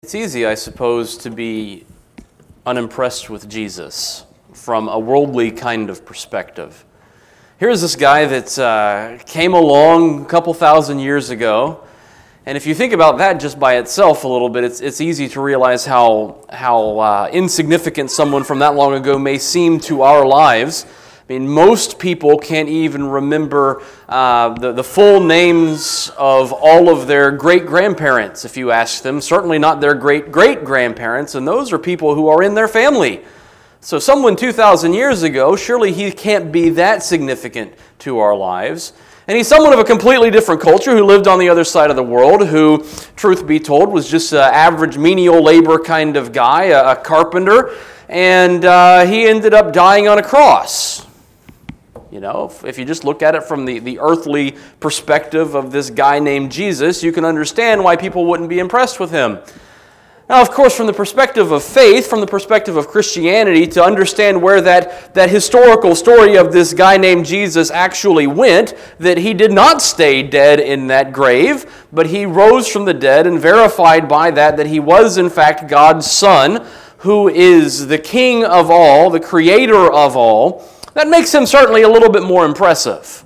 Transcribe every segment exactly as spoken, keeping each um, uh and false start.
It's easy, I suppose, to be unimpressed with Jesus from a worldly kind of perspective. Here's this guy that uh, came along a couple thousand years ago, and if you think about that just by itself a little bit, it's it's easy to realize how how uh, insignificant someone from that long ago may seem to our lives. I mean, most people can't even remember uh, the, the full names of all of their great-grandparents, if you ask them. Certainly not their great-great-grandparents, and those are people who are in their family. So someone two thousand years ago, surely he can't be that significant to our lives. And he's someone of a completely different culture who lived on the other side of the world, who, truth be told, was just an average menial labor kind of guy, a, a carpenter, and uh, he ended up dying on a cross. You know, if, if you just look at it from the, the earthly perspective of this guy named Jesus, you can understand why people wouldn't be impressed with him. Now, of course, from the perspective of faith, from the perspective of Christianity, to understand where that, that historical story of this guy named Jesus actually went, that he did not stay dead in that grave, but he rose from the dead and verified by that that he was, in fact, God's Son, who is the King of all, the Creator of all. That makes him certainly a little bit more impressive.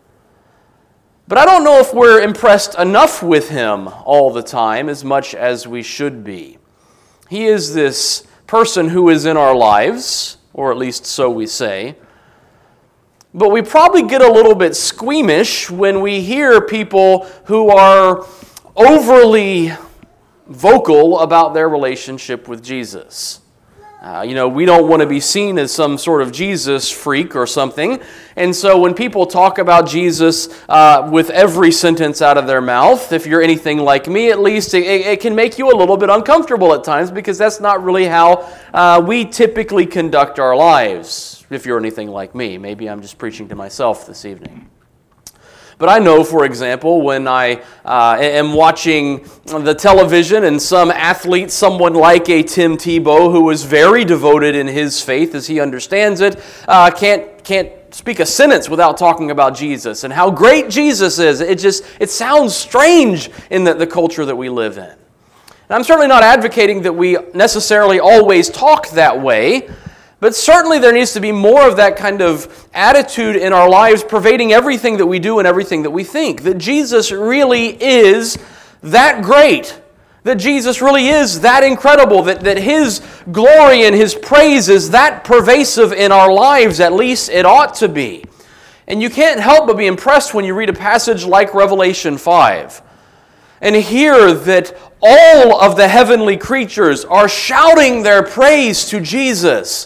But I don't know if we're impressed enough with him all the time as much as we should be. He is this person who is in our lives, or at least so we say. But we probably get a little bit squeamish when we hear people who are overly vocal about their relationship with Jesus. Uh, you know, we don't want to be seen as some sort of Jesus freak or something. And so when people talk about Jesus uh, with every sentence out of their mouth, if you're anything like me at least, it, it can make you a little bit uncomfortable at times because that's not really how uh, we typically conduct our lives, if you're anything like me. Maybe I'm just preaching to myself this evening. But I know, for example, when I uh, am watching the television and some athlete, someone like a Tim Tebow, who is very devoted in his faith as he understands it, uh, can't can't speak a sentence without talking about Jesus and how great Jesus is. It just it sounds strange in the, the culture that we live in. And I'm certainly not advocating that we necessarily always talk that way. But certainly there needs to be more of that kind of attitude in our lives pervading everything that we do and everything that we think. That Jesus really is that great. That Jesus really is that incredible. That, that His glory and His praise is that pervasive in our lives. At least it ought to be. And you can't help but be impressed when you read a passage like Revelation five. And hear that all of the heavenly creatures are shouting their praise to Jesus.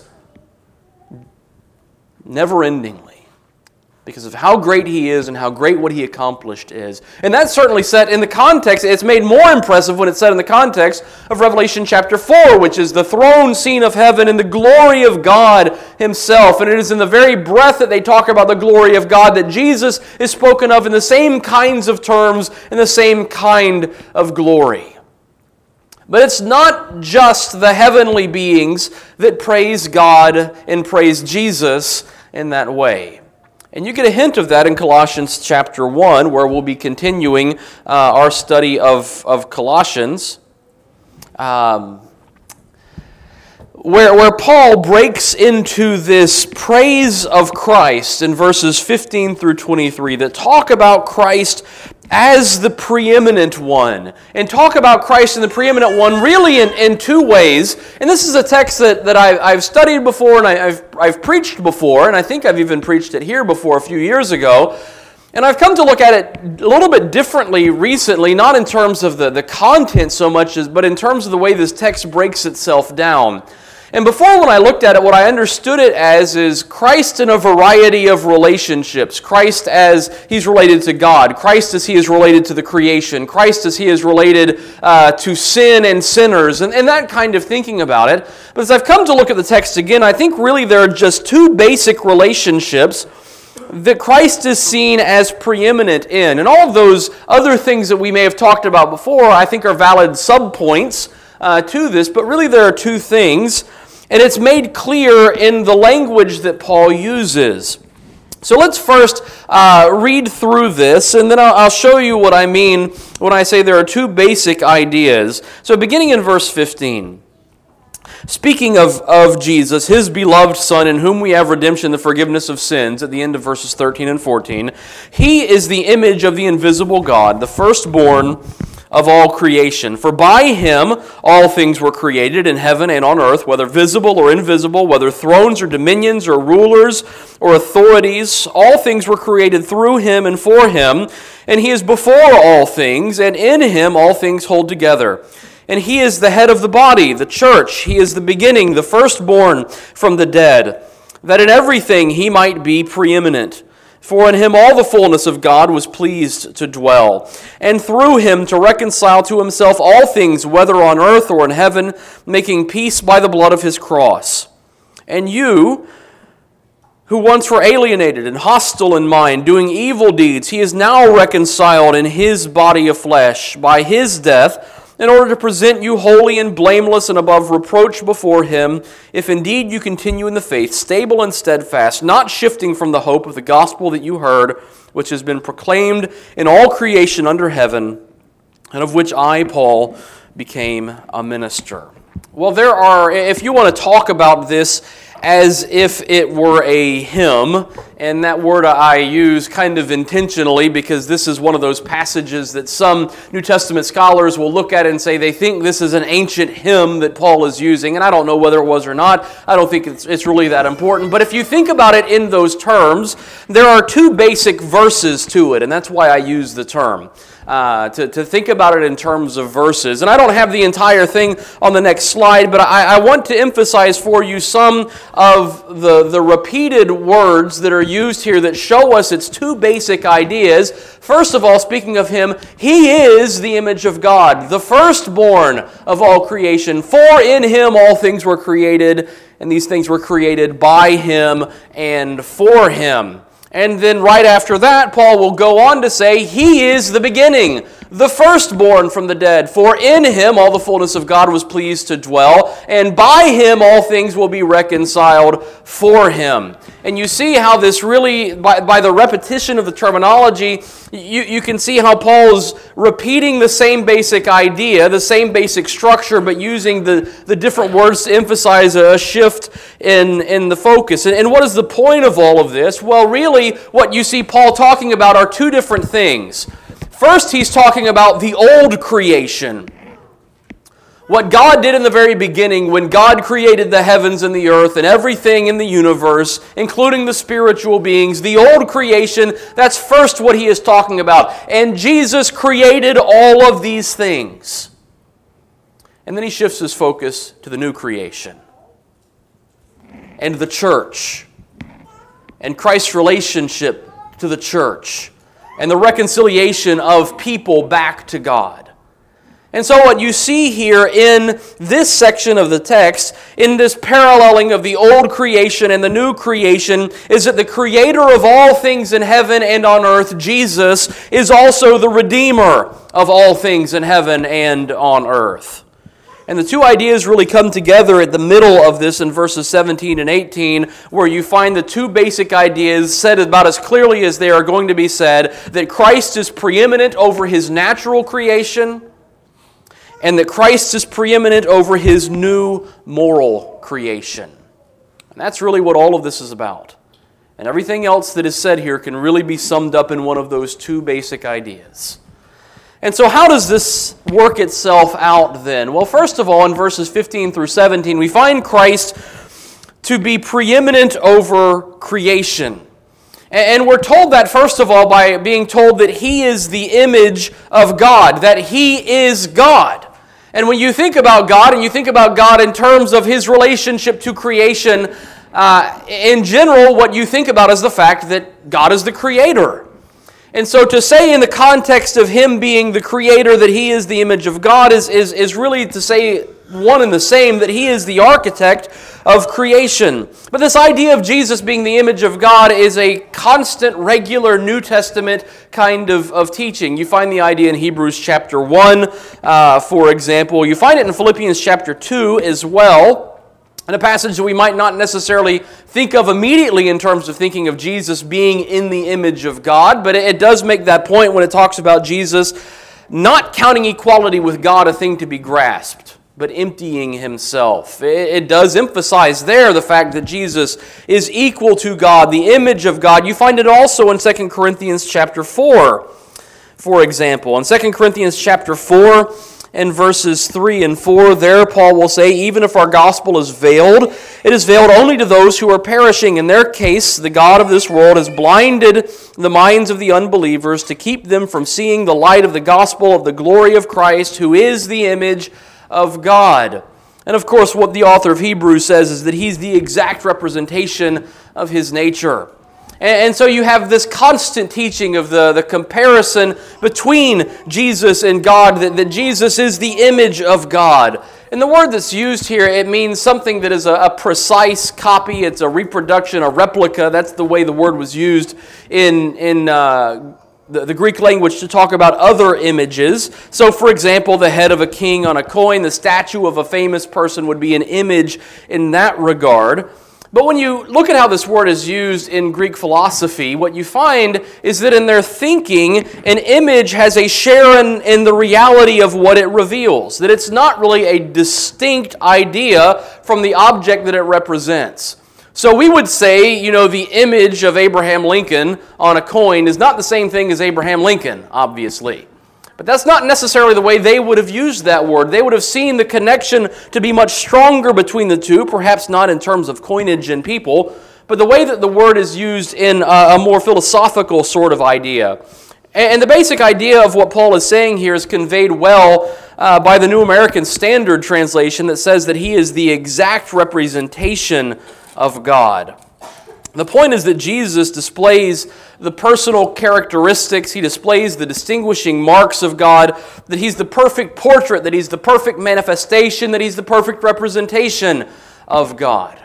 Never-endingly, because of how great He is and how great what He accomplished is. And that's certainly set in the context. It's made more impressive when it's set in the context of Revelation chapter four, which is the throne scene of heaven and the glory of God Himself. And it is in the very breath that they talk about the glory of God that Jesus is spoken of in the same kinds of terms, in the same kind of glory. But it's not just the heavenly beings that praise God and praise Jesus in that way. And you get a hint of that in Colossians chapter one, where we'll be continuing uh, our study of, of Colossians, um, where, where Paul breaks into this praise of Christ in verses fifteen through twenty-three that talk about Christ as the preeminent one. And talk about Christ and the preeminent one really in, in two ways. And this is a text that, that I, I've studied before and I, I've, I've preached before, and I think I've even preached it here before a few years ago. And I've come to look at it a little bit differently recently, not in terms of the, the content so much, as, but in terms of the way this text breaks itself down. And before, when I looked at it, what I understood it as is Christ in a variety of relationships. Christ as He's related to God. Christ as He is related to the creation. Christ as He is related uh, to sin and sinners. And, and that kind of thinking about it. But as I've come to look at the text again, I think really there are just two basic relationships that Christ is seen as preeminent in. And all of those other things that we may have talked about before, I think are valid subpoints uh, to this. But really there are two things. And it's made clear in the language that Paul uses. So let's first uh, read through this, and then I'll, I'll show you what I mean when I say there are two basic ideas. So beginning in verse fifteen. Speaking of, of Jesus, his beloved Son, in whom we have redemption, the forgiveness of sins, at the end of verses thirteen and fourteen, he is the image of the invisible God, the firstborn of all creation. For by him all things were created in heaven and on earth, whether visible or invisible, whether thrones or dominions or rulers or authorities. All things were created through him and for him, and he is before all things, and in him all things hold together. And he is the head of the body, the church. He is the beginning, the firstborn from the dead, that in everything he might be preeminent. For in him all the fullness of God was pleased to dwell, and through him to reconcile to himself all things, whether on earth or in heaven, making peace by the blood of his cross. And you, who once were alienated and hostile in mind, doing evil deeds, he is now reconciled in his body of flesh by his death, in order to present you holy and blameless and above reproach before him, if indeed you continue in the faith, stable and steadfast, not shifting from the hope of the gospel that you heard, which has been proclaimed in all creation under heaven, and of which I, Paul, became a minister. Well, there are, if you want to talk about this as if it were a hymn, and that word I use kind of intentionally because this is one of those passages that some New Testament scholars will look at and say they think this is an ancient hymn that Paul is using, and I don't know whether it was or not. I don't think it's, it's really that important, but if you think about it in those terms, there are two basic verses to it, and that's why I use the term. Uh, to, to think about it in terms of verses. And I don't have the entire thing on the next slide, but I, I want to emphasize for you some of the, the repeated words that are used here that show us its two basic ideas. First of all, speaking of him, he is the image of God, the firstborn of all creation. For in him all things were created, and these things were created by him and for him. And then right after that, Paul will go on to say, he is the beginning, the firstborn from the dead. For in him all the fullness of God was pleased to dwell, and by him all things will be reconciled for him. And you see how this really, by, by the repetition of the terminology, you, you can see how Paul is repeating the same basic idea, the same basic structure, but using the, the different words to emphasize a shift in, in the focus. And, and what is the point of all of this? Well, really, what you see Paul talking about are two different things. First, he's talking about the old creation. What God did in the very beginning when God created the heavens and the earth and everything in the universe, including the spiritual beings, the old creation, that's first what he is talking about. And Jesus created all of these things. And then he shifts his focus to the new creation and the church and Christ's relationship to the church and the reconciliation of people back to God. And so what you see here in this section of the text, in this paralleling of the old creation and the new creation, is that the creator of all things in heaven and on earth, Jesus, is also the redeemer of all things in heaven and on earth. And the two ideas really come together at the middle of this in verses seventeen and eighteen, where you find the two basic ideas said about as clearly as they are going to be said, that Christ is preeminent over his natural creation, and that Christ is preeminent over his new moral creation. And that's really what all of this is about. And everything else that is said here can really be summed up in one of those two basic ideas. And so how does this work itself out then? Well, first of all, in verses fifteen through seventeen, we find Christ to be preeminent over creation. And we're told that, first of all, by being told that he is the image of God, that he is God. And when you think about God, and you think about God in terms of his relationship to creation, uh, in general, what you think about is the fact that God is the creator. And so to say in the context of him being the creator that he is the image of God is, is, is really to say one and the same, that he is the architect of creation. But this idea of Jesus being the image of God is a constant, regular New Testament kind of, of teaching. You find the idea in Hebrews chapter one, uh, for example. You find it in Philippians chapter two as well. And a passage that we might not necessarily think of immediately in terms of thinking of Jesus being in the image of God, but it does make that point when it talks about Jesus not counting equality with God a thing to be grasped, but emptying himself. It does emphasize there the fact that Jesus is equal to God, the image of God. You find it also in Second Corinthians chapter four, for example. In Second Corinthians chapter four, in verses three and four, there Paul will say, even if our gospel is veiled, it is veiled only to those who are perishing. In their case, the God of this world has blinded the minds of the unbelievers to keep them from seeing the light of the gospel of the glory of Christ, who is the image of God. And of course, what the author of Hebrews says is that he's the exact representation of his nature. And so you have this constant teaching of the, the comparison between Jesus and God, that, that Jesus is the image of God. And the word that's used here, it means something that is a, a precise copy. It's a reproduction, a replica. That's the way the word was used in, in uh, the, the Greek language to talk about other images. So, for example, the head of a king on a coin, the statue of a famous person would be an image in that regard. But when you look at how this word is used in Greek philosophy, what you find is that in their thinking, an image has a share in, in the reality of what it reveals. That it's not really a distinct idea from the object that it represents. So we would say, you know, the image of Abraham Lincoln on a coin is not the same thing as Abraham Lincoln, obviously. But that's not necessarily the way they would have used that word. They would have seen the connection to be much stronger between the two, perhaps not in terms of coinage and people, but the way that the word is used in a more philosophical sort of idea. And the basic idea of what Paul is saying here is conveyed well uh, by the New American Standard translation that says that he is the exact representation of God. The point is that Jesus displays the personal characteristics, he displays the distinguishing marks of God, that he's the perfect portrait, that he's the perfect manifestation, that he's the perfect representation of God.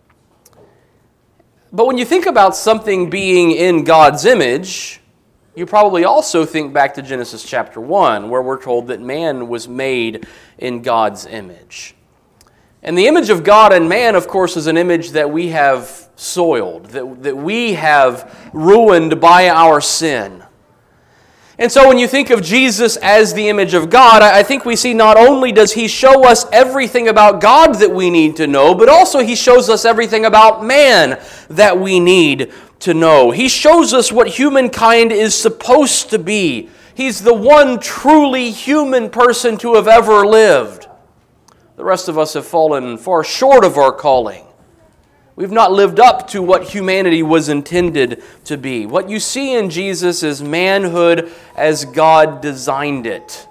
But when you think about something being in God's image, you probably also think back to Genesis chapter one, where we're told that man was made in God's image. And the image of God and man, of course, is an image that we have soiled, that, that we have ruined by our sin. And so when you think of Jesus as the image of God, I think we see not only does he show us everything about God that we need to know, but also he shows us everything about man that we need to know. He shows us what humankind is supposed to be. He's the one truly human person to have ever lived. The rest of us have fallen far short of our calling. We've not lived up to what humanity was intended to be. What you see in Jesus is manhood as God designed it.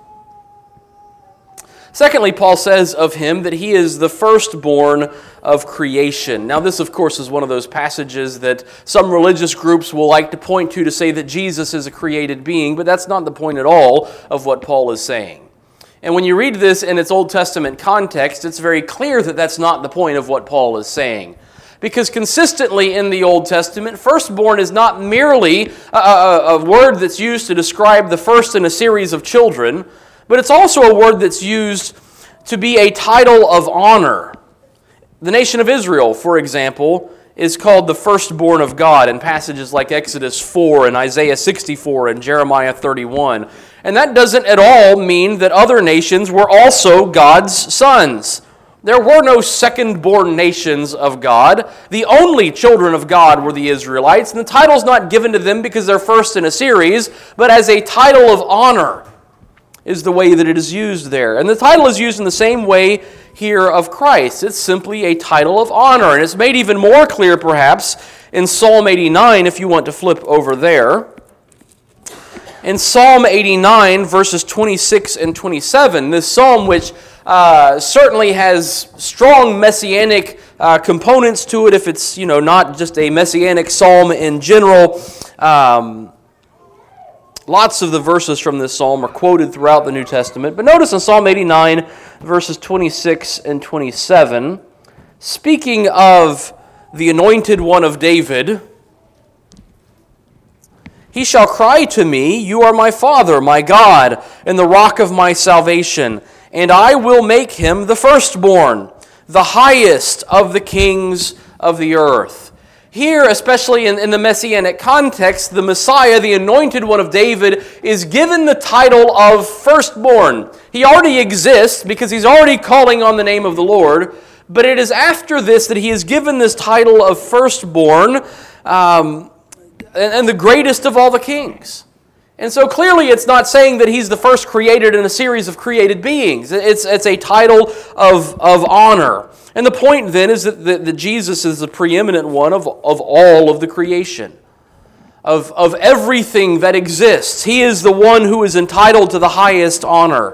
Secondly, Paul says of him that he is the firstborn of creation. Now, this, of course, is one of those passages that some religious groups will like to point to to say that Jesus is a created being, but that's not the point at all of what Paul is saying. And when you read this in its Old Testament context, it's very clear that that's not the point of what Paul is saying. Because consistently in the Old Testament, firstborn is not merely a, a, a word that's used to describe the first in a series of children, but it's also a word that's used to be a title of honor. The nation of Israel, for example, is called the firstborn of God in passages like Exodus four and Isaiah sixty-four and Jeremiah thirty-one. And that doesn't at all mean that other nations were also God's sons. There were no second-born nations of God. The only children of God were the Israelites, and the title's not given to them because they're first in a series, but as a title of honor is the way that it is used there. And the title is used in the same way here of Christ. It's simply a title of honor, and it's made even more clear, perhaps, in Psalm eighty-nine, if you want to flip over there. In Psalm eighty-nine, verses twenty-six and twenty-seven, this psalm which uh, certainly has strong messianic uh, components to it, if it's, you know, not just a messianic psalm in general. Um, lots of the verses from this psalm are quoted throughout the New Testament. But notice in Psalm eighty-nine, verses twenty-six and twenty-seven, speaking of the anointed one of David, he shall cry to me, you are my Father, my God, and the rock of my salvation, and I will make him the firstborn, the highest of the kings of the earth. Here, especially in, in the Messianic context, the Messiah, the anointed one of David, is given the title of firstborn. He already exists because he's already calling on the name of the Lord, but it is after this that he is given this title of firstborn, um, and, and the greatest of all the kings. And so clearly it's not saying that he's the first created in a series of created beings. It's, it's a title of, of honor. And the point then is that, that, that Jesus is the preeminent one of, of all of the creation, of, of everything that exists. He is the one who is entitled to the highest honor.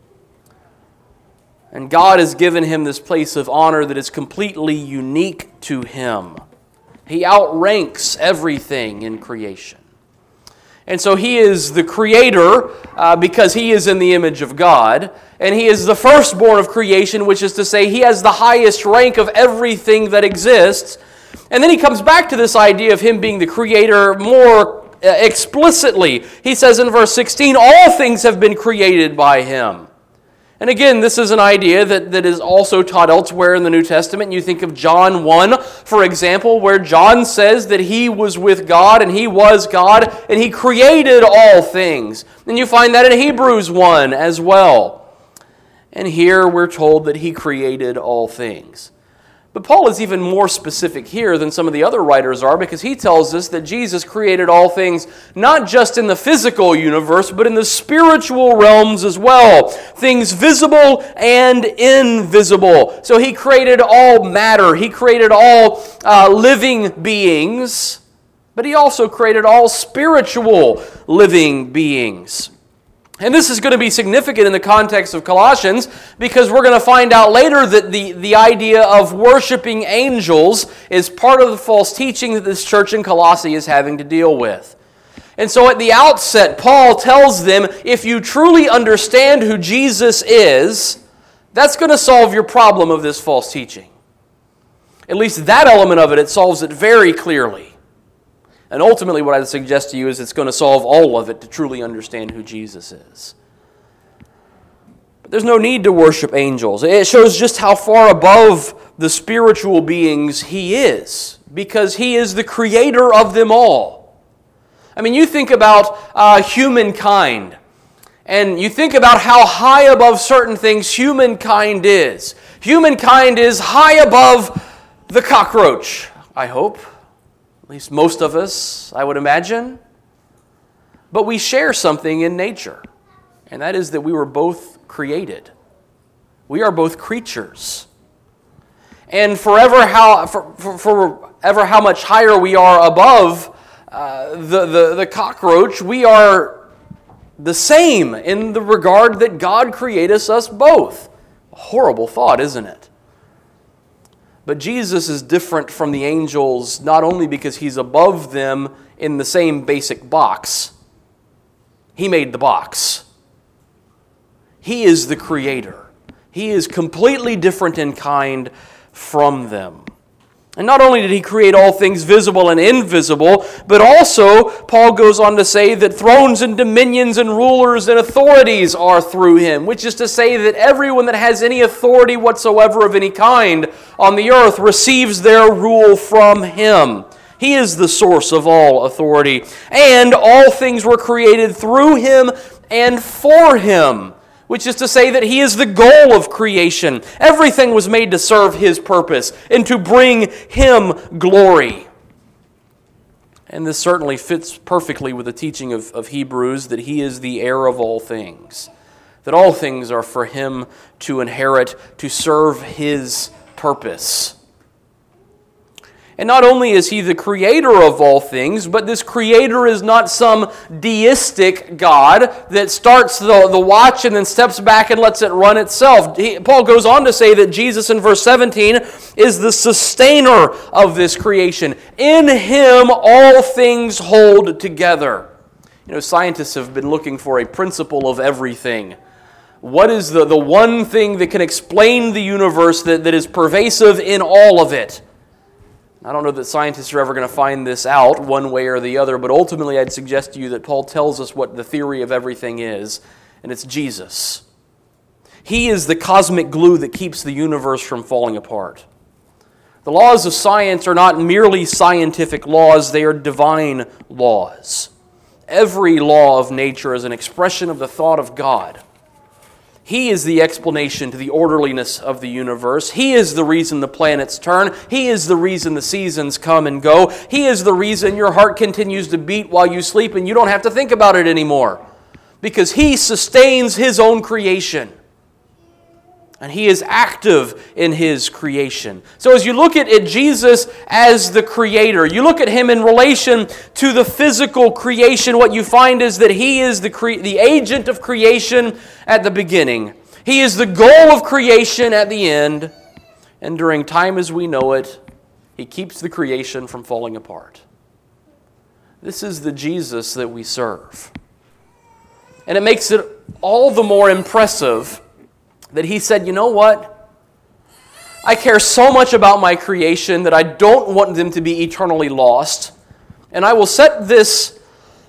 And God has given him this place of honor that is completely unique to him. He outranks everything in creation. And so he is the creator uh, because he is in the image of God. And he is the firstborn of creation, which is to say he has the highest rank of everything that exists. And then he comes back to this idea of him being the creator more uh, explicitly. He says in verse sixteen, all things have been created by him. And again, this is an idea that, that is also taught elsewhere in the New Testament. You think of John one, for example, where John says that he was with God and he was God and he created all things. And you find that in Hebrews one as well. And here we're told that he created all things. But Paul is even more specific here than some of the other writers are, because he tells us that Jesus created all things not just in the physical universe, but in the spiritual realms as well. Things visible and invisible. So he created all matter. He created all uh, living beings, but he also created all spiritual living beings. And this is going to be significant in the context of Colossians, because we're going to find out later that the, the idea of worshiping angels is part of the false teaching that this church in Colossae is having to deal with. And so at the outset, Paul tells them, if you truly understand who Jesus is, that's going to solve your problem of this false teaching. At least that element of it, it solves it very clearly. And ultimately what I suggest to you is it's going to solve all of it to truly understand who Jesus is. But there's no need to worship angels. It shows just how far above the spiritual beings he is, because he is the creator of them all. I mean, you think about uh, humankind, and you think about how high above certain things humankind is. Humankind is high above the cockroach, I hope. At least most of us, I would imagine. But we share something in nature, and that is that we were both created. We are both creatures. And forever how, for, for, forever how much higher we are above uh, the, the, the cockroach, we are the same in the regard that God created us both. A horrible thought, isn't it? But Jesus is different from the angels not only because he's above them in the same basic box. He made the box. He is the creator. He is completely different in kind from them. And not only did he create all things visible and invisible, but also Paul goes on to say that thrones and dominions and rulers and authorities are through him, which is to say that everyone that has any authority whatsoever of any kind on the earth receives their rule from him. He is the source of all authority. And all things were created through him and for him, which is to say that he is the goal of creation. Everything was made to serve his purpose and to bring him glory. And this certainly fits perfectly with the teaching of, of Hebrews, that he is the heir of all things, that all things are for him to inherit, to serve his purpose. And not only is he the creator of all things, but this creator is not some deistic God that starts the, the watch and then steps back and lets it run itself. He, Paul goes on to say that Jesus in verse seventeen is the sustainer of this creation. In him all things hold together. You know, scientists have been looking for a principle of everything. What is the, the one thing that can explain the universe that, that is pervasive in all of it? I don't know that scientists are ever going to find this out one way or the other, but ultimately I'd suggest to you that Paul tells us what the theory of everything is, and it's Jesus. He is the cosmic glue that keeps the universe from falling apart. The laws of science are not merely scientific laws, they are divine laws. Every law of nature is an expression of the thought of God. He is the explanation to the orderliness of the universe. He is the reason the planets turn. He is the reason the seasons come and go. He is the reason your heart continues to beat while you sleep and you don't have to think about it anymore. Because He sustains His own creation. And He is active in His creation. So as you look at, at Jesus as the Creator, you look at Him in relation to the physical creation, what you find is that He is the, cre- the agent of creation at the beginning. He is the goal of creation at the end. And during time as we know it, He keeps the creation from falling apart. This is the Jesus that we serve. And it makes it all the more impressive that He said, you know what? I care so much about my creation that I don't want them to be eternally lost. And I will set this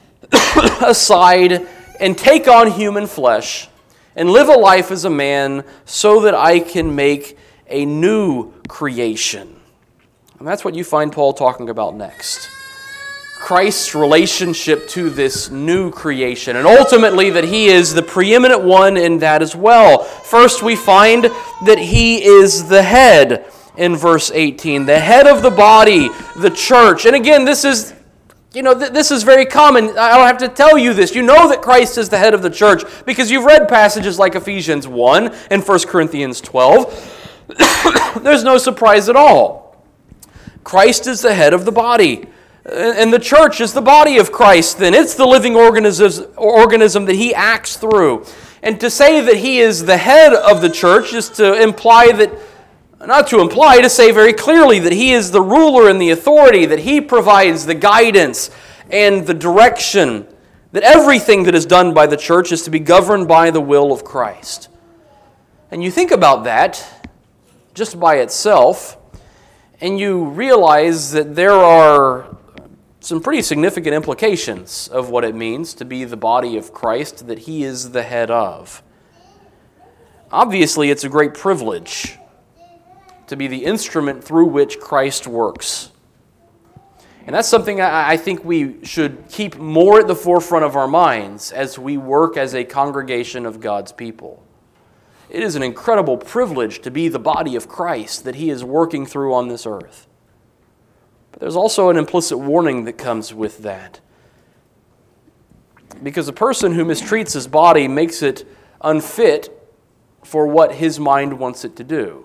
aside and take on human flesh and live a life as a man so that I can make a new creation. And that's what you find Paul talking about next. Christ's relationship to this new creation, and ultimately that He is the preeminent one in that as well. First, we find that He is the head in verse eighteen, the head of the body, the church. And again, this is, you know, th- this is very common. I don't have to tell you this. You know that Christ is the head of the church because you've read passages like Ephesians one and First Corinthians twelve. There's no surprise at all. Christ is the head of the body. And the church is the body of Christ then. It's the living organism, organism that He acts through. And to say that He is the head of the church is to imply that, not to imply, to say very clearly that He is the ruler and the authority, that He provides the guidance and the direction, that everything that is done by the church is to be governed by the will of Christ. And you think about that just by itself, and you realize that there are some pretty significant implications of what it means to be the body of Christ that He is the head of. Obviously, it's a great privilege to be the instrument through which Christ works. And that's something I think we should keep more at the forefront of our minds as we work as a congregation of God's people. It is an incredible privilege to be the body of Christ that He is working through on this earth. But there's also an implicit warning that comes with that. Because a person who mistreats his body makes it unfit for what his mind wants it to do.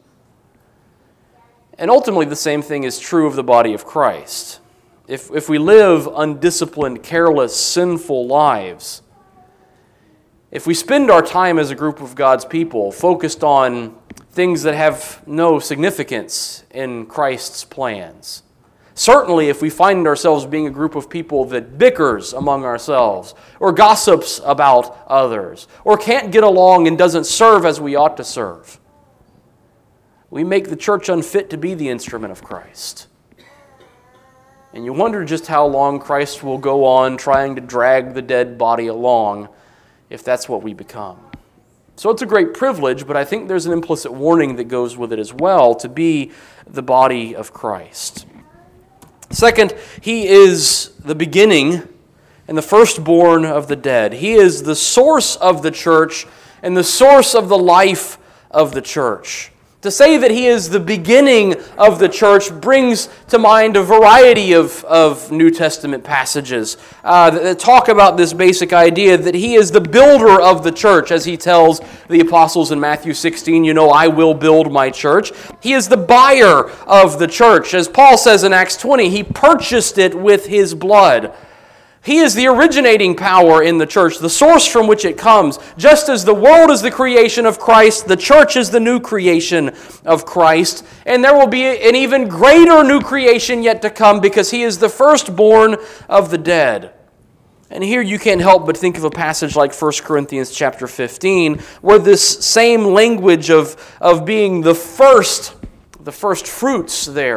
And ultimately the same thing is true of the body of Christ. If, if we live undisciplined, careless, sinful lives, if we spend our time as a group of God's people focused on things that have no significance in Christ's plans, certainly if we find ourselves being a group of people that bickers among ourselves, or gossips about others, or can't get along and doesn't serve as we ought to serve, we make the church unfit to be the instrument of Christ. And you wonder just how long Christ will go on trying to drag the dead body along if that's what we become. So it's a great privilege, but I think there's an implicit warning that goes with it as well, to be the body of Christ. Second, He is the beginning and the firstborn of the dead. He is the source of the church and the source of the life of the church. To say that He is the beginning of the church brings to mind a variety of, of New Testament passages uh, that talk about this basic idea that He is the builder of the church, as He tells the apostles in Matthew sixteen, you know, I will build my church. He is the buyer of the church. As Paul says in Acts twenty, He purchased it with His blood. He is the originating power in the church, the source from which it comes. Just as the world is the creation of Christ, the church is the new creation of Christ. And there will be an even greater new creation yet to come because He is the firstborn of the dead. And here you can't help but think of a passage like First Corinthians chapter fifteen, where this same language of, of being the first, the first fruits there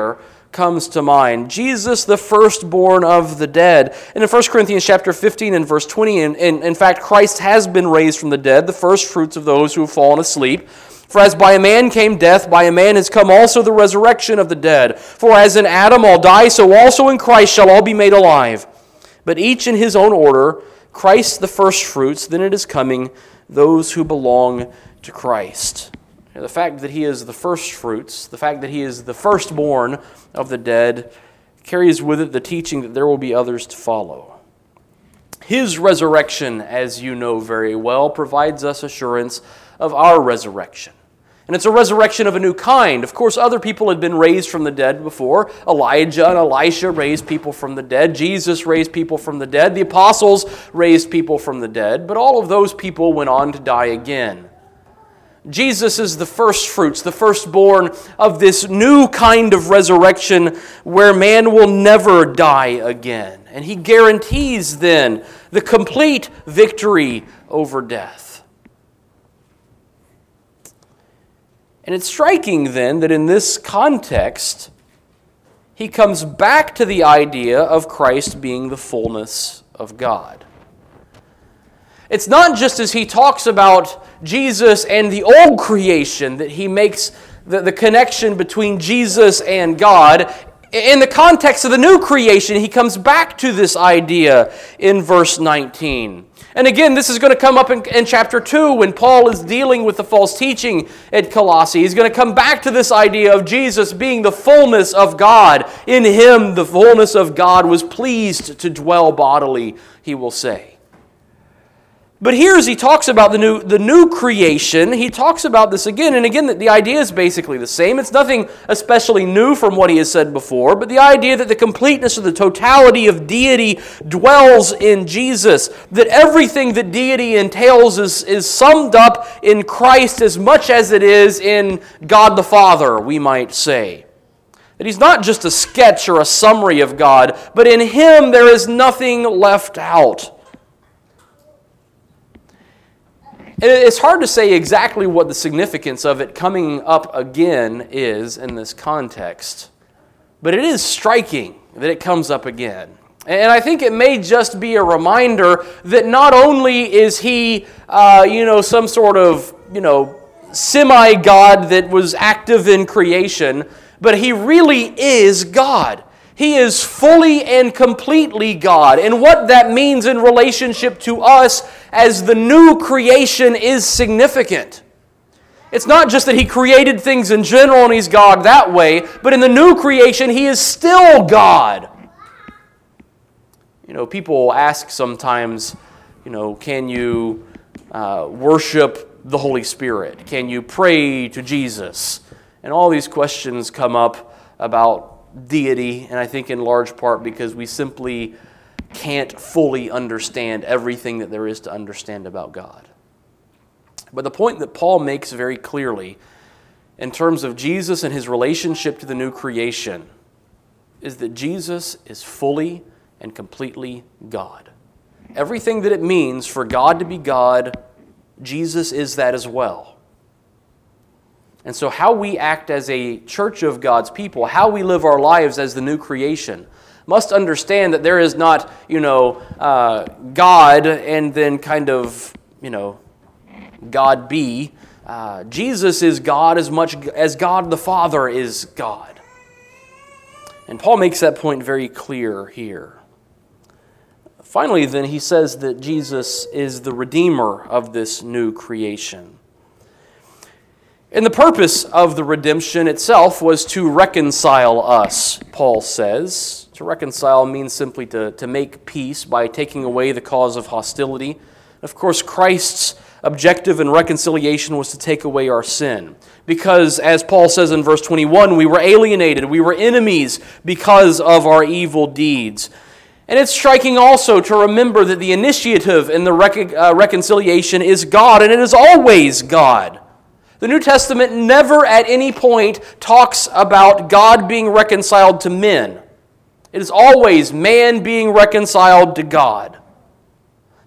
comes to mind. Jesus, the firstborn of the dead. And in First Corinthians chapter fifteen and verse twenty, in, in, in fact, Christ has been raised from the dead, the first fruits of those who have fallen asleep. For as by a man came death, by a man has come also the resurrection of the dead. For as in Adam all die, so also in Christ shall all be made alive. But each in his own order, Christ the firstfruits, then it is coming, those who belong to Christ. The fact that he is the firstfruits, the fact that he is the firstborn of the dead, carries with it the teaching that there will be others to follow. His resurrection, as you know very well, provides us assurance of our resurrection. And it's a resurrection of a new kind. Of course, other people had been raised from the dead before. Elijah and Elisha raised people from the dead. Jesus raised people from the dead. The apostles raised people from the dead. But all of those people went on to die again. Jesus is the first fruits, the firstborn of this new kind of resurrection where man will never die again. And he guarantees then the complete victory over death. And it's striking then that in this context, he comes back to the idea of Christ being the fullness of God. It's not just as he talks about Jesus and the old creation that he makes the, the connection between Jesus and God. In the context of the new creation, he comes back to this idea in verse nineteen. And again, this is going to come up in, in chapter two when Paul is dealing with the false teaching at Colossae. He's going to come back to this idea of Jesus being the fullness of God. In him, the fullness of God was pleased to dwell bodily, he will say. But here as he talks about the new, the new creation, he talks about this again. And again, the idea is basically the same. It's nothing especially new from what he has said before, but the idea that the completeness or the totality of deity dwells in Jesus, that everything that deity entails is, is summed up in Christ as much as it is in God the Father, we might say. That he's not just a sketch or a summary of God, but in him there is nothing left out. It's hard to say exactly what the significance of it coming up again is in this context, but it is striking that it comes up again. And I think it may just be a reminder that not only is he, uh, you know, some sort of, you know, semi-God that was active in creation, but he really is God. He is fully and completely God. And what that means in relationship to us as the new creation is significant. It's not just that he created things in general and he's God that way, but in the new creation he is still God. You know, people ask sometimes, you know, can you uh, worship the Holy Spirit? Can you pray to Jesus? And all these questions come up about deity, and I think in large part because we simply can't fully understand everything that there is to understand about God. But the point that Paul makes very clearly in terms of Jesus and his relationship to the new creation is that Jesus is fully and completely God. Everything that it means for God to be God, Jesus is that as well. And so how we act as a church of God's people, how we live our lives as the new creation, must understand that there is not, you know, uh, God and then kind of, you know, God be. Uh, Jesus is God as much as God the Father is God. And Paul makes that point very clear here. Finally, then, he says that Jesus is the Redeemer of this new creation. And the purpose of the redemption itself was to reconcile us, Paul says. To reconcile means simply to, to make peace by taking away the cause of hostility. Of course, Christ's objective in reconciliation was to take away our sin. Because, as Paul says in verse twenty-one, we were alienated, we were enemies because of our evil deeds. And it's striking also to remember that the initiative in the rec- uh, reconciliation is God, and it is always God. The New Testament never at any point talks about God being reconciled to men. It is always man being reconciled to God.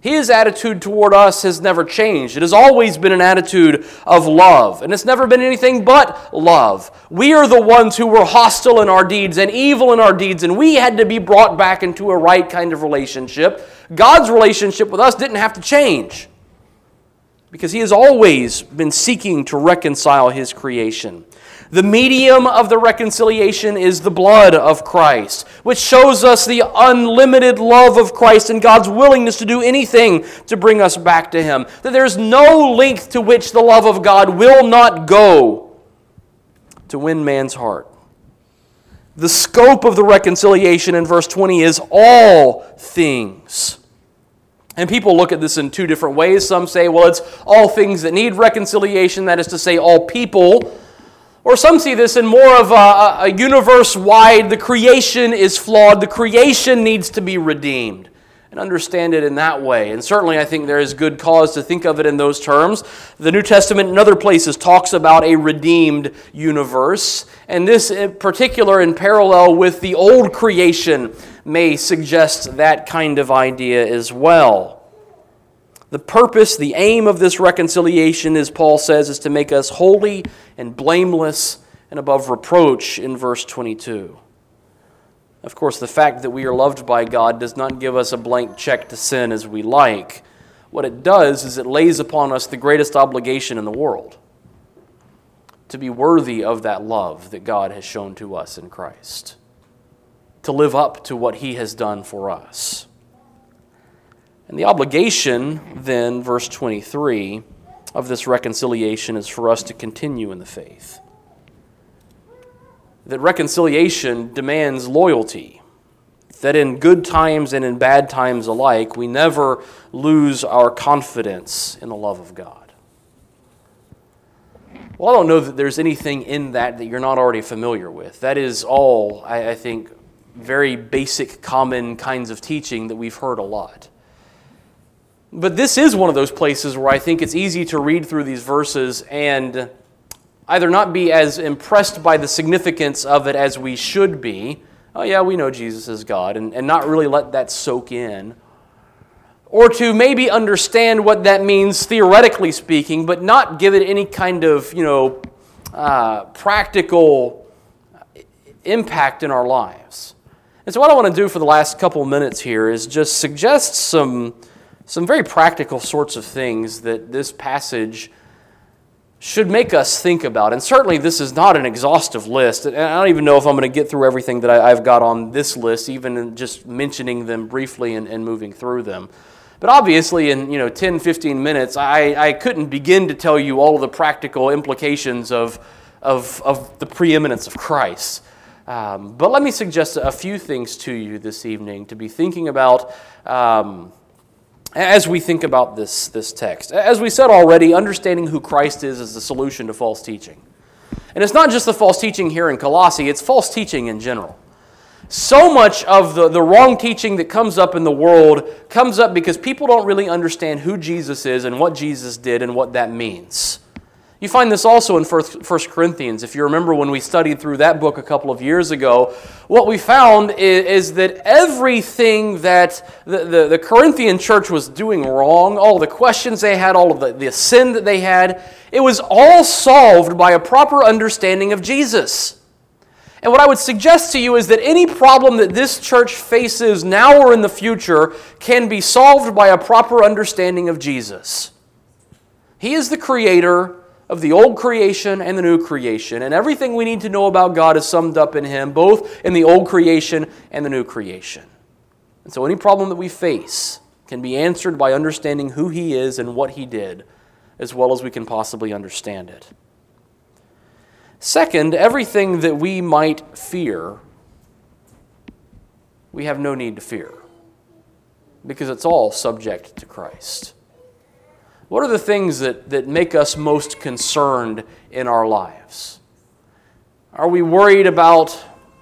His attitude toward us has never changed. It has always been an attitude of love, and it's never been anything but love. We are the ones who were hostile in our deeds and evil in our deeds, and we had to be brought back into a right kind of relationship. God's relationship with us didn't have to change because He has always been seeking to reconcile His creation. The medium of the reconciliation is the blood of Christ, which shows us the unlimited love of Christ and God's willingness to do anything to bring us back to Him. That there's no length to which the love of God will not go to win man's heart. The scope of the reconciliation in verse twenty is all things. And people look at this in two different ways. Some say, well, it's all things that need reconciliation, that is to say, all people. Or some see this in more of a, a universe-wide, the creation is flawed, the creation needs to be redeemed, and understand it in that way. And certainly I think there is good cause to think of it in those terms. The New Testament in other places talks about a redeemed universe, and this in particular in parallel with the old creation may suggest that kind of idea as well. The purpose, the aim of this reconciliation, as Paul says, is to make us holy and blameless and above reproach in verse twenty-two. Of course, the fact that we are loved by God does not give us a blank check to sin as we like. What it does is it lays upon us the greatest obligation in the world, to be worthy of that love that God has shown to us in Christ, to live up to what He has done for us. And the obligation, then, verse twenty-three, of this reconciliation is for us to continue in the faith. That reconciliation demands loyalty. That in good times and in bad times alike, we never lose our confidence in the love of God. Well, I don't know that there's anything in that that you're not already familiar with. That is all, I, I think, very basic, common kinds of teaching that we've heard a lot. But this is one of those places where I think it's easy to read through these verses and either not be as impressed by the significance of it as we should be. Oh yeah, we know Jesus is God, and, and not really let that soak in. Or to maybe understand what that means theoretically speaking, but not give it any kind of, you know, uh, practical impact in our lives. And so what I want to do for the last couple minutes here is just suggest some Some very practical sorts of things that this passage should make us think about. And certainly this is not an exhaustive list. And I don't even know if I'm going to get through everything that I've got on this list, even in just mentioning them briefly and, and moving through them. But obviously in you know ten, fifteen minutes, I, I couldn't begin to tell you all of the practical implications of, of, of the preeminence of Christ. Um, but let me suggest a few things to you this evening to be thinking about um, as we think about this, this text. As we said already, understanding who Christ is is the solution to false teaching. And it's not just the false teaching here in Colossae, it's false teaching in general. So much of the, the wrong teaching that comes up in the world comes up because people don't really understand who Jesus is and what Jesus did and what that means. You find this also in First Corinthians. If you remember when we studied through that book a couple of years ago, what we found is, is that everything that the, the, the Corinthian church was doing wrong, all the questions they had, all of the, the sin that they had, it was all solved by a proper understanding of Jesus. And what I would suggest to you is that any problem that this church faces now or in the future can be solved by a proper understanding of Jesus. He is the creator of the old creation and the new creation. And everything we need to know about God is summed up in Him, both in the old creation and the new creation. And so any problem that we face can be answered by understanding who He is and what He did, as well as we can possibly understand it. Second, everything that we might fear, we have no need to fear, because it's all subject to Christ. What are the things that, that make us most concerned in our lives? Are we worried about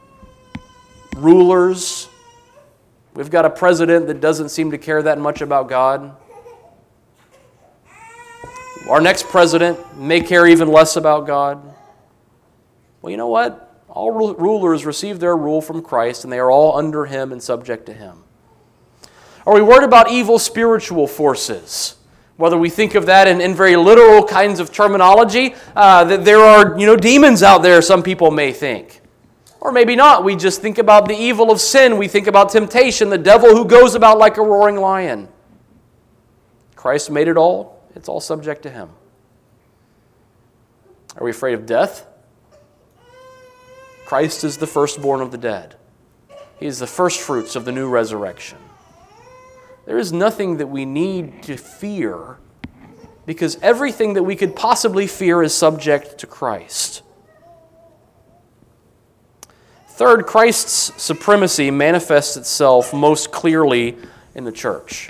rulers? We've got a president that doesn't seem to care that much about God. Our next president may care even less about God. Well, you know what? All rulers receive their rule from Christ, and they are all under Him and subject to Him. Are we worried about evil spiritual forces? Whether we think of that in, in very literal kinds of terminology, uh, that there are you know demons out there, some people may think. Or maybe not. We just think about the evil of sin. We think about temptation, the devil who goes about like a roaring lion. Christ made it all. It's all subject to Him. Are we afraid of death? Christ is the firstborn of the dead. He is the firstfruits of the new resurrection. There is nothing that we need to fear because everything that we could possibly fear is subject to Christ. Third, Christ's supremacy manifests itself most clearly in the church.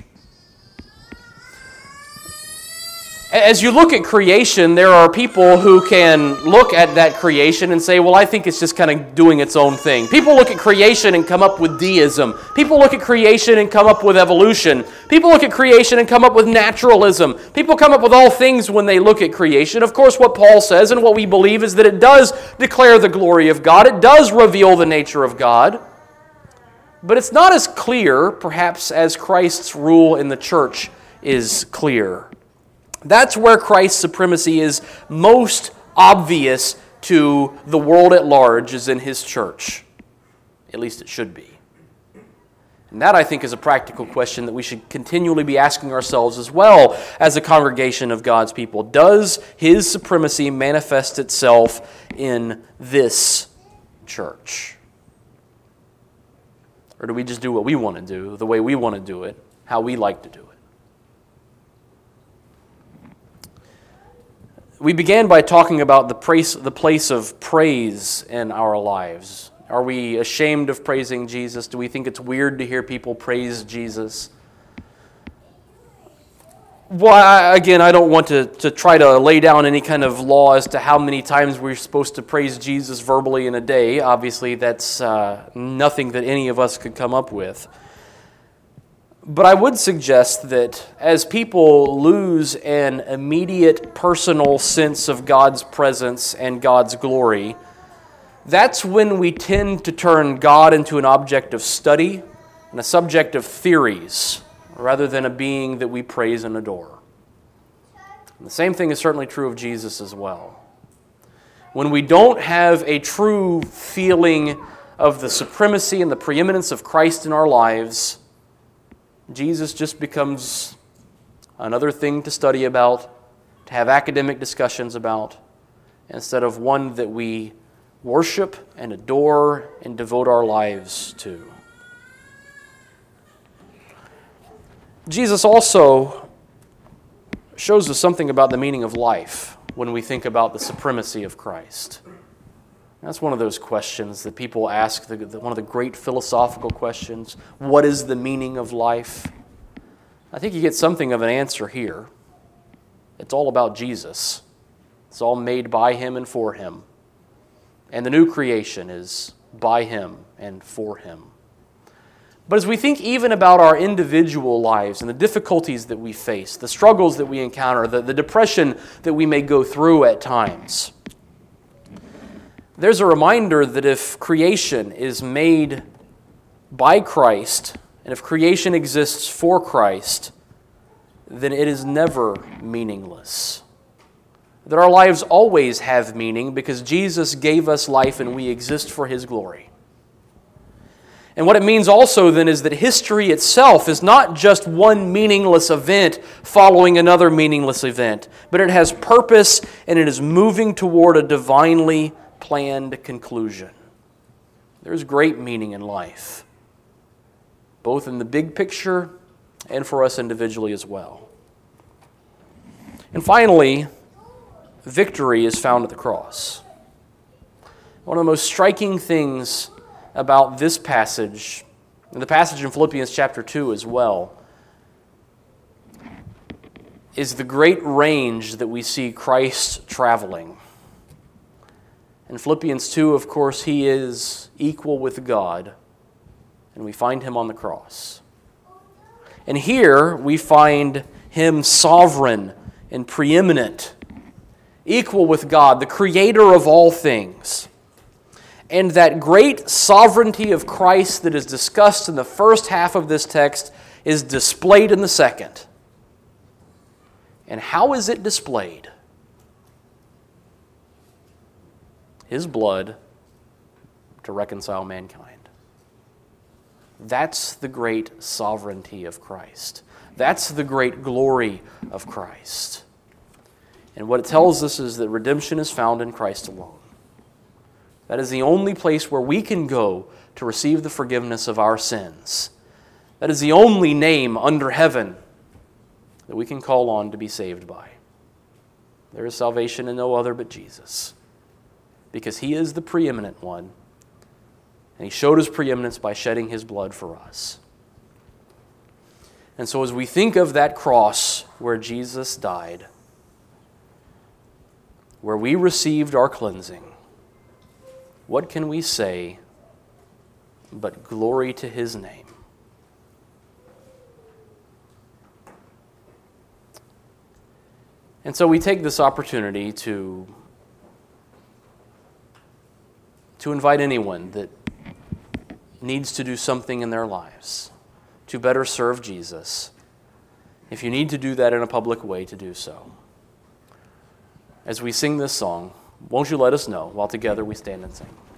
As you look at creation, there are people who can look at that creation and say, well, I think it's just kind of doing its own thing. People look at creation and come up with deism. People look at creation and come up with evolution. People look at creation and come up with naturalism. People come up with all things when they look at creation. Of course, what Paul says and what we believe is that it does declare the glory of God. It does reveal the nature of God. But it's not as clear, perhaps, as Christ's rule in the church is clear. That's where Christ's supremacy is most obvious to the world at large, is in His church. At least it should be. And that, I think, is a practical question that we should continually be asking ourselves as well as a congregation of God's people. Does His supremacy manifest itself in this church? Or do we just do what we want to do, the way we want to do it, how we like to do it? We began by talking about the place, the place of praise in our lives. Are we ashamed of praising Jesus? Do we think it's weird to hear people praise Jesus? Well, I, again, I don't want to, to try to lay down any kind of law as to how many times we're supposed to praise Jesus verbally in a day. Obviously, that's uh, nothing that any of us could come up with. But I would suggest that as people lose an immediate personal sense of God's presence and God's glory, that's when we tend to turn God into an object of study and a subject of theories, rather than a being that we praise and adore. And the same thing is certainly true of Jesus as well. When we don't have a true feeling of the supremacy and the preeminence of Christ in our lives, Jesus just becomes another thing to study about, to have academic discussions about, instead of one that we worship and adore and devote our lives to. Jesus also shows us something about the meaning of life when we think about the supremacy of Christ. That's one of those questions that people ask, the, the, one of the great philosophical questions. What is the meaning of life? I think you get something of an answer here. It's all about Jesus. It's all made by Him and for Him. And the new creation is by Him and for Him. But as we think even about our individual lives and the difficulties that we face, the struggles that we encounter, the, the depression that we may go through at times, there's a reminder that if creation is made by Christ, and if creation exists for Christ, then it is never meaningless. That our lives always have meaning because Jesus gave us life and we exist for His glory. And what it means also then is that history itself is not just one meaningless event following another meaningless event, but it has purpose and it is moving toward a divinely planned conclusion. There's great meaning in life, both in the big picture and for us individually as well. And finally, victory is found at the cross. One of the most striking things about this passage, and the passage in Philippians chapter two as well, is the great range that we see Christ traveling. In Philippians two, of course, He is equal with God, and we find Him on the cross. And here we find Him sovereign and preeminent, equal with God, the Creator of all things. And that great sovereignty of Christ that is discussed in the first half of this text is displayed in the second. And how is it displayed? His blood to reconcile mankind. That's the great sovereignty of Christ. That's the great glory of Christ. And what it tells us is that redemption is found in Christ alone. That is the only place where we can go to receive the forgiveness of our sins. That is the only name under heaven that we can call on to be saved by. There is salvation in no other but Jesus, because He is the preeminent one, and He showed His preeminence by shedding His blood for us. And so as we think of that cross where Jesus died, where we received our cleansing, what can we say but glory to His name? And so we take this opportunity to, to invite anyone that needs to do something in their lives to better serve Jesus. If you need to do that in a public way, to do so. As we sing this song, won't you let us know while together we stand and sing?